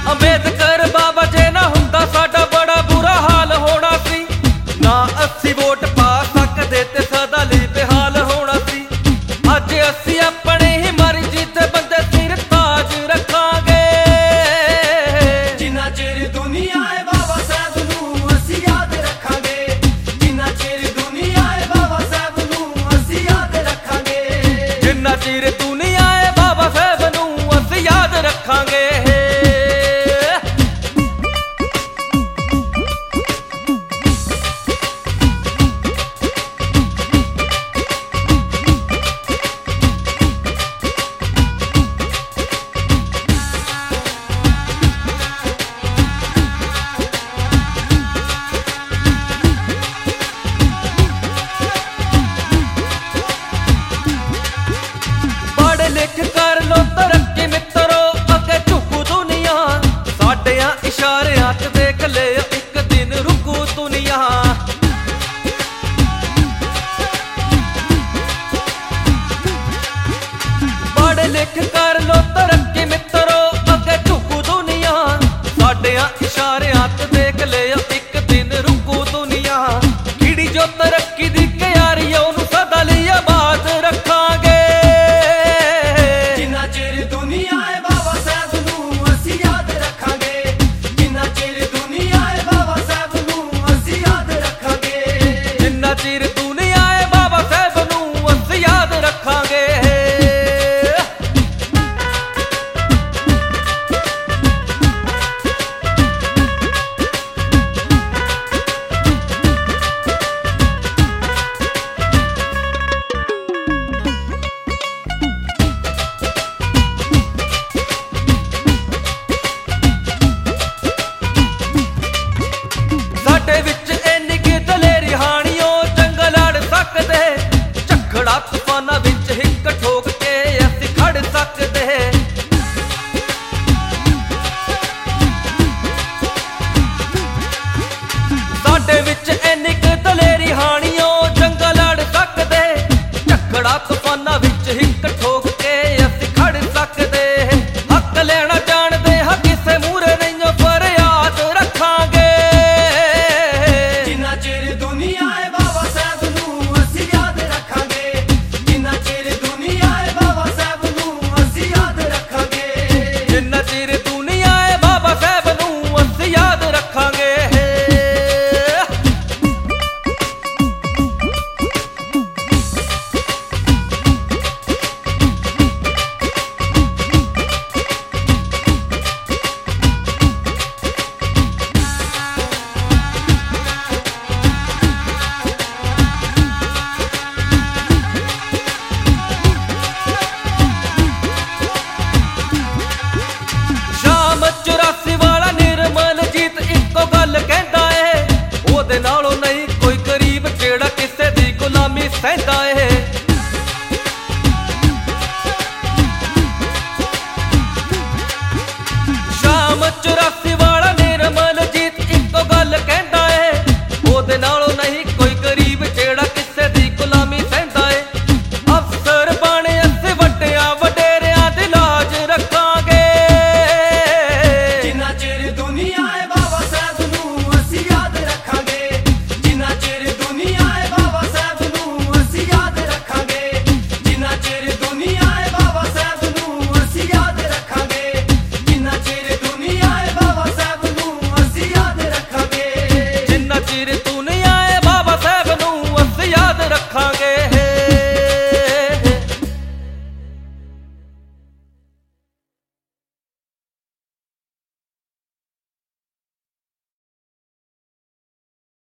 ਅੰਬੇਦਕਰ ਬਾਬਾ ਜੇ ਨਾ ਹੁੰਦਾ ਸਾਡਾ ਬੜਾ ਬੁਰਾ ਹਾਲ ਹੋਣਾ ਸੀ। ਨਾ ਅਸੀਂ ਵੋਟ ਪਾ ਸਕਦੇ ਤੇ ਸਦਾ ਲਈ ਬੇਹਾਲ ਹੋਣਾ ਸੀ। ਅੱਜ ਅਸੀਂ ਆਪਣੀ ਹੀ ਮਰਜ਼ੀ ਤੇ ਬੰਦੇ ਸਿਰ ਤਾਜ ਰੱਖਾਂਗੇ। ਜਿੰਨਾ ਚਿਰ ਦੁਨੀਆ ਹੈ ਬਾਬਾ ਸਾਹਿਬ ਨੂੰ ਅਸੀਂ ਯਾਦ ਰੱਖਾਂਗੇ। ਜਿੰਨਾ ਚਿਰ ਦੁਨੀਆ ਹੈ ਬਾਬਾ ਸਾਹਿਬ ਨੂੰ ਅਸੀਂ ਯਾਦ ਰੱਖਾਂਗੇ। ਜਿੰਨਾ ਚਿਰ ਦੁਨੀਆ ਹੈ ਬਾਬਾ ਸਾਹਿਬ ਨੂੰ ਅਸੀਂ ਯਾਦ ਰੱਖਾਂਗੇ। ਲਿਖ ਕਰ ਲੋ ਤਰੱਕੀ ਮਿੱਤਰੋ ਅੱਗੇ ਝੁਕੂ ਦੁਨੀਆ। ਸਾਡਿਆਂ ਇਸ਼ਾਰਿਆਂ 'ਚ ਦੇਖ ਲਿਓ ਇੱਕ ਦਿਨ ਰੁਕੂ ਦੁਨੀਆ। ਪੜ੍ਹ ਲਿਖ ਕਰ ਲੋ ਤਰੱਕੀ ਮਿੱਤਰੋ ਅੱਗੇ ਝੁਕੂ ਦੁਨੀਆ। ਸਾਡਿਆਂ